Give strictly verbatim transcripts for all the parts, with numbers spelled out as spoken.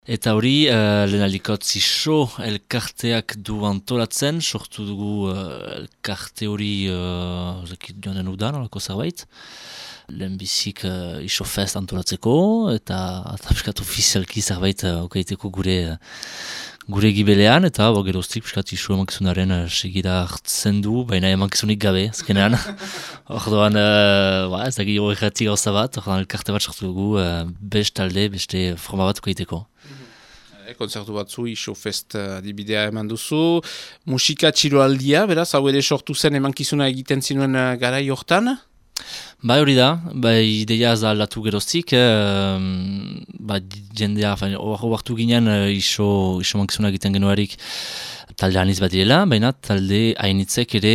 Eta hori, uh, lehenaliko Ziso elkarteak du antolatzen, sortu dugu uh, elkarte hori uh, zekit joan den udan, olako zerbait. Lehenbizik uh, Iso Fest antolatzeko, eta piskat ofizialki zerbait uh, okaiteko gure gure gibelean, eta bo, geroztik piskat Iso emankizunaren uh, segira hartzen du, baina emankizunik gabe, azkenean. Orduan, uh, ba, ez da gero erratik gauza bat, orduan elkarte bat sortu dugu, uh, best talde, beste forma bat okaiteko. Konzertu batzu, Iso Fest adibidea eman duzu. Musika txiroaldia, beraz, hau ere sortu zen emankizuna egiten zinuen garai hortan? Bai hori da, bai ideia ez da aldatu geroztik, eh, ba, jendea, hor hartu ginen iso, iso emankizuna egiten genuarik talde aniz bat direla, baina talde hainitzek ere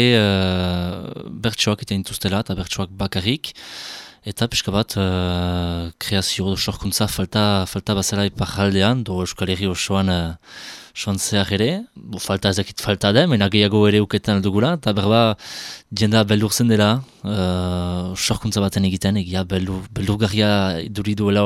uh, bertsoak egiten dituztela eta bertsoak bakarrik. Eta pixka bat, uh, kreazio sorkuntza falta, falta bazela iparraldean, do Euskal Herri osoan uh, soan zehar ere, bo, falta ezakit falta da, mena gehiago ere uketan aldugula, eta berba jendea beldur zen dela, uh, sorkuntza baten egiten, egia beldur, beldurgarria duri duela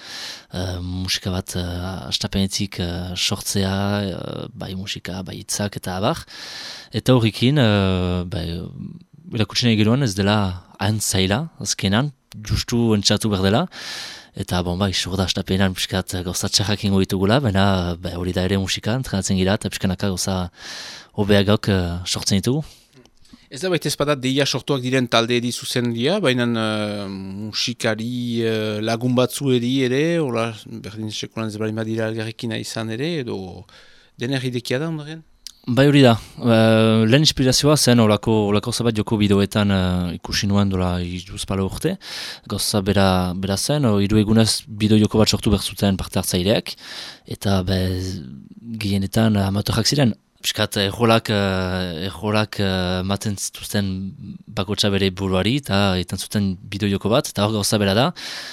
uh, musika bat uh, astapenetik uh, sortzea, uh, bai musika, bai hitzak eta abar. Eta horrekin, uh, bai, erakutzen egiruan ez dela hain zaila, azkenan, justu entxatu behar dela, eta bon, bai, xur da astapenean piskat gauza txarrak ingo ditugula, baina ba, hori da ere musika, entrenatzen gira, eta piskanaka gauza hobeagok uh, sortzen ditugu. Ez da baita ezpada deia sortuak diren talde edi zuzen dira, baina uh, musikari uh, lagun batzu eri ere, hola, berdin sekulan ez balima dira algarrekina izan ere, edo dener hidekia da ondaren? Bai hori da, uh, lehen inspirazioa zen olako, olako zabat joko bideoetan uh, ikusi nuen dola iruz pala urte. Gauza bera, bera zen, o, hiru egunez bideo joko bat sortu behar zuten parte hartzaileak, eta be, gehienetan amatorrak ziren. Piskat errolak, uh, errolak uh, maten zituzten bakotxa bere buruari, eta etan zuten bideo joko bat, eta hor gauza bera da.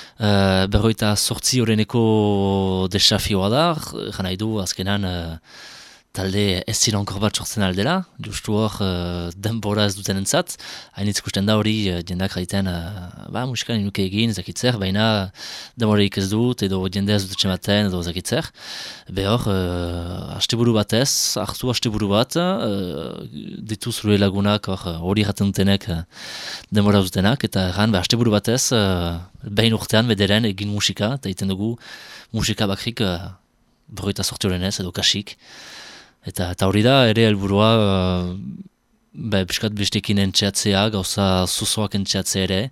Uh, berroita sortzi horreneko desafioa da, jana du azkenan uh, talde ez zilonkor bat sortzen aldela, justu hor uh, denbora ez duten entzat, hainitz ikusten da hori uh, jendeak raiten, uh, ba, musikan inuke egin, zakitzer, baina denboraik ez dut, edo jendea ez dut etxematen, edo zakitzer. Behor, uh, asteburu batez, hartu asteburu bat, uh, ditu zure lagunak hori uh, jaten dutenek uh, denbora dutenak, eta erran, ba, asteburu batez, uh, behin urtean bederen egin musika, eta egiten dugu musika bakrik uh, berroita sorti horrenez, edo kasik. Eta, eta hori da, ere helburua uh, be, piskat bestekin entxeatzea, gauza zuzoak entxeatzea ere.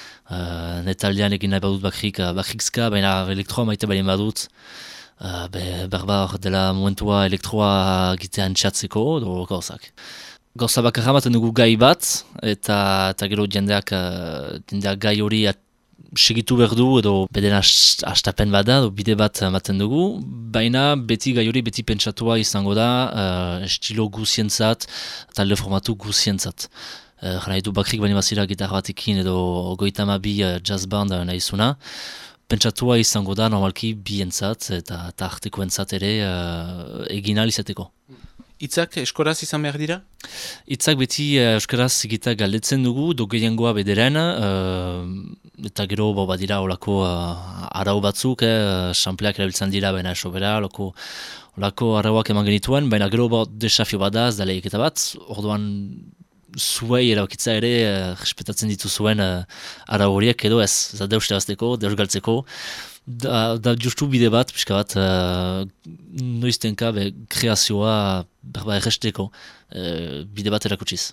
Uh, Netaldean egin nahi badut bakrik, uh, bakrikzka, baina elektroa maite balin badut. Uh, be, berba hor dela momentua elektroa gitea entxeatzeko, do gauzak. Gauza bakarra maten dugu gai bat, eta, eta gero jendeak, uh, jendeak gai hori at, segitu behar du, edo beden astapen bada, edo bide bat ematen dugu, baina beti gai hori beti pentsatua izango da, uh, estilo guzientzat, talde formatu guzientzat. Uh, Jara edu bakrik bani bazira gitarra batekin, edo goita mabi uh, jazz band uh, nahizuna, pentsatua izango da normalki bientzat, eta artekoentzat ere uh, egin ahal izateko. Itzak eskoraz izan behar dira? Itzak beti uh, euskaraz egitak galdetzen dugu, do gehiengoa bederen, uh, eta gero bo, badira olako uh, arau batzuk, eh, sampleak erabiltzen dira, baina eso bera, olako, olako arauak eman genituen, baina gero bo, desafio bada, ez da lehiketa bat, orduan zuei erabakitza ere uh, respetatzen dituzuen uh, arau horiek edo ez, ez da deus terazteko, deus galtzeko, Da, da justu bide bat, pixka bat, uh, noiztenka be, kreazioa berba erresteko uh, bide bat erakutsiz.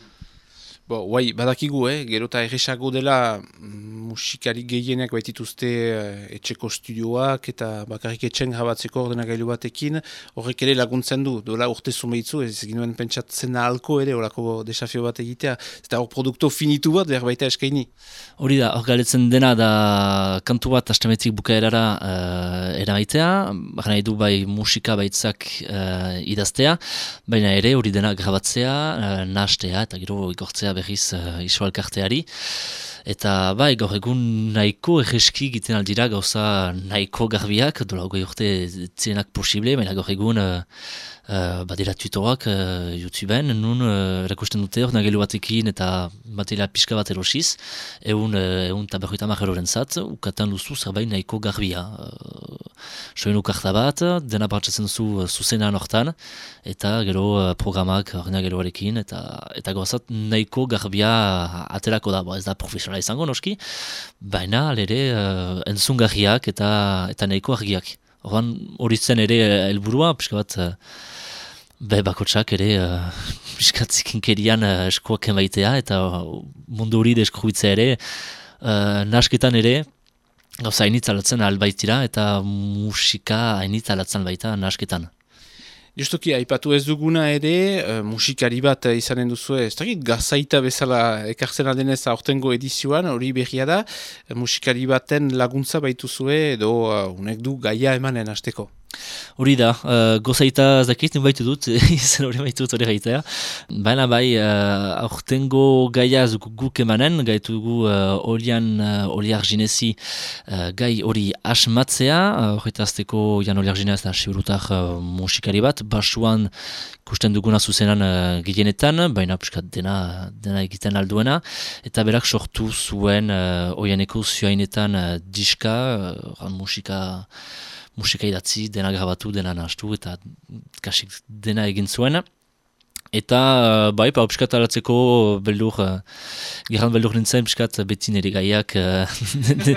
Bo, guai, badakigu, eh? Gero eta erresago dela musikari gehienak baitituzte eh, etxeko studioak eta bakarrik etxen grabatzeko ordenagailu batekin, horrek ere laguntzen du, dola urte zumehitzu, ez ginuen pentsatzen ahalko ere, horako desafio bat egitea, eta hor produkto finitu bat behar baita eskaini. Hori da, hor galetzen dena da kantu bat astametik bukaerara uh, erabaitea, baina nahi du bai musika baitzak uh, idaztea, baina ere hori dena grabatzea, uh, nahastea eta gero igortzea berriz uh, iso elkarteari. Eta bai, gaur egun nahiko erreski egiten aldira gauza nahiko garbiak, dola hogei urte zienak posible, baina gaur egun uh, Uh, badira tutoak uh, YouTubeen, nun uh, erakusten dute hor nagelu batekin eta batela pixka bat erosiz, egun uh, egun taberroita mageroren zat, ukatan duzu zerbait nahiko garbia. Uh, Soin ukarta bat, dena partzatzen duzu uh, zuzenean hortan, eta gero uh, programak hor nageluarekin, eta eta gozat nahiko garbia aterako da, bo, ez da profesionala izango noski, baina alere uh, entzungarriak eta, eta nahiko argiak. Horan hori zen ere helburua, pixka bat uh, be bakotsak ere uh, pixka zikinkerian uh, eskuak emaitea eta uh, mundu hori deskubitzea ere uh, nasketan ere gauza hainitz alatzen albaitira eta musika hainitz alatzen baita nasketan. Justuki, aipatu ez duguna ere, uh, musikari bat uh, izanen duzu, ez dakit, gazaita bezala ekartzen adenez aurtengo edizioan, hori berria da, uh, musikari baten laguntza baituzue edo uh, unek du gaia emanen hasteko. Hori da, uh, gozaita ez dakit, nuen baitu dut, izan hori baitu dut hori gaitea. Baina bai, uh, aurtengo gaia ez guk emanen, gaitu dugu uh, Olian, uh, Oliar Ginezi uh, gai hori asmatzea, horreta uh, azteko Jan Oliar Ginez da siurutar uh, musikari bat, basuan ikusten duguna zuzenan uh, gehienetan, baina piskat dena, dena egiten alduena, eta berak sortu zuen uh, oianeko zioainetan uh, diska, uh, musika... musika idatzi, dena grabatu, dena nahastu, eta kasik dena egin zuen. Eta, bai, pa, piskat alatzeko beldur, uh, gerran beldur nintzen, piskat beti nire gaiak, uh,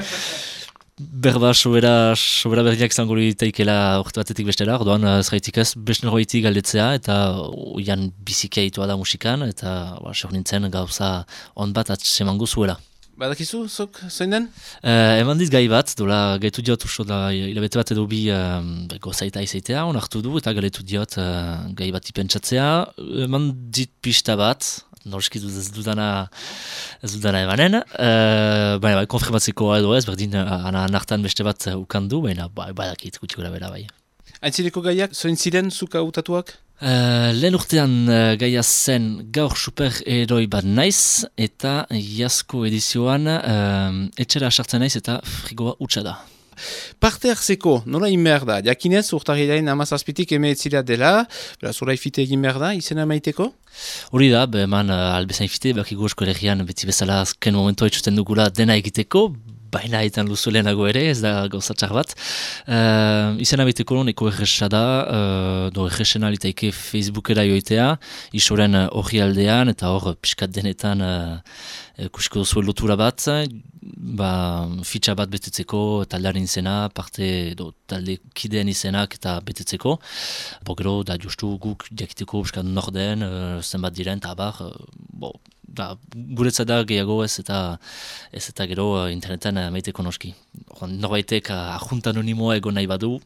berba sobera, sobera berdiak zango litaikela urte batetik bestela, orduan, uh, zeraitik ez, beste norbaiti galdetzea, eta oian bizikia itua da musikan, eta ba, sor nintzen gauza on bat atsemango zuela. Badakizu, zok, zoin den? Uh, eman dit gai bat, dola gaitu diot usto da hilabete bat edo bi uh, gozaita izaitea, onartu du eta galetu diot uh, gai bat ipentsatzea. Eman dit pista bat, norski duz ez dudana, ez dudana emanen, uh, baina bai, konfirmatzeko edo ez, berdin uh, anartan beste bat uh, ukandu, baina bai, badakit gutxi gura bera bai. Aintzireko gaiak, zoin ziren zuka utatuak? Uh, lehen urtean uh, gaia zen gaur super eroi bat naiz eta jasko edizioan uh, etxera sartzen naiz eta frigoa utxa da. Parte hartzeko, nola inmer da? Jakinez, urtarrilain amazazpitik emeetzila dela, beraz orai fite egin behar da, izena maiteko? Hori da, eman uh, albezain fite, bakigu esko elegian beti bezala azken momentoa itxusten dugula dena egiteko, baina etan luzu lehenago ere, ez da gauzatxar bat. Uh, izena beteko neko erresa da, uh, do erresena litaike Facebookera joitea, isoren hori uh, aldean, eta hor piskat denetan uh, kusiko duzu lotura bat, ba, fitxa bat betetzeko, taldearen izena, parte do, talde kideen izenak eta betetzeko. Bo gero, da justu guk jakiteko piskat norden, uh, zenbat diren, eta abar, uh, bo, da, guretzat da gehiago ez eta ez eta gero uh, interneten uh, maiteko noski. Norbaitek uh, ajunta anonimoa egon nahi badu,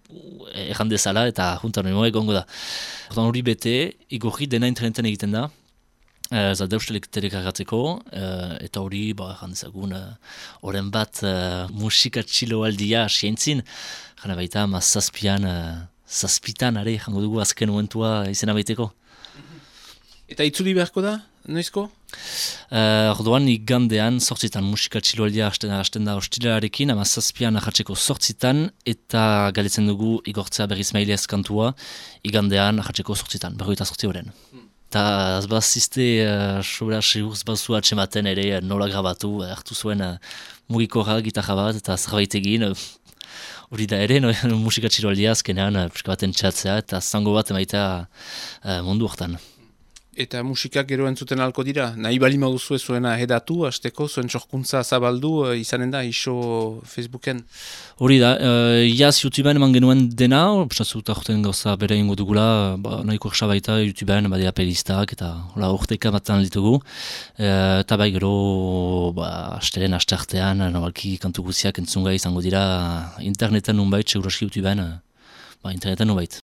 erran dezala eta ajunta anonimoa egongo da. Ordan hori bete, igorri dena interneten egiten da, uh, za deustelek telekargatzeko, uh, eta hori, ba, erran dezagun, horren uh, bat uh, musika txilo aldia asientzin, jana baita ma zazpian, uh, zazpitan, are, jango dugu azken momentua izena baiteko. Eta itzuli beharko da, noizko? Uh, orduan igandean sortzitan musika txiloaldia hasten, hasten da hostilararekin, ama zazpian ahatzeko sortzitan, eta galetzen dugu igortzea berriz mailez kantua, igandean ahatzeko sortzitan, berroita sortzi horren. Eta hmm. azbazizte, uh, sobera segurz bazu atxematen ere nola grabatu, hartu zuen uh, mugikorra, gitarra bat, eta zerbait egin, hori da ere, no, musika txiloaldia azkenean, uh, pixka baten txatzea, eta zango bat emaita uh, mundu hortan. Eta musikak gero entzuten alko dira? Nahi bali maduzu ez zuena hedatu, hasteko, zuen txorkuntza zabaldu, uh, izanen da, iso Facebooken? Hori da, uh, jaz YouTubeen eman genuen dena, pastazut aurten gauza bere ingo dugula, ba, nahiko ersa baita YouTubeen badea playlistak, eta hola urteka batan ditugu. Uh, eta bai gero, ba, astelen, aste artean, nabalki kantu guziak entzunga izango dira, interneten nunbait, seguraski YouTubeen, uh, ba, interneten nunbait.